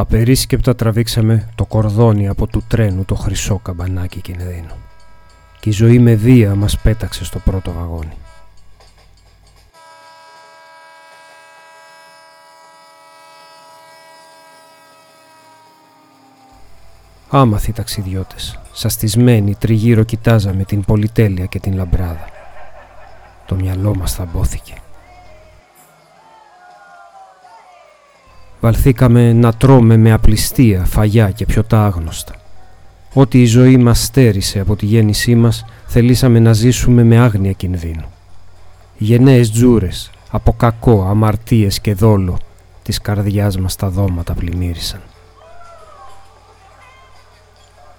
Απερίσκεπτα τραβήξαμε το κορδόνι από του τρένου το χρυσό καμπανάκι κινδύνου. Και η ζωή με βία μας πέταξε στο πρώτο βαγόνι. Άμαθοι ταξιδιώτες, σαστισμένοι τριγύρω κοιτάζαμε την πολυτέλεια και την λαμπράδα. Το μυαλό μας θαμπόθηκε. Βαλθήκαμε να τρώμε με απληστία φαγιά και πιωτά άγνωστα. Ό,τι η ζωή μας στέρισε από τη γέννησή μας, θελήσαμε να ζήσουμε με άγνοια κινδύνου. Οι γενναίες τζούρες, από κακό, αμαρτίες και δόλο, της καρδιάς μας τα δώματα πλημμύρισαν.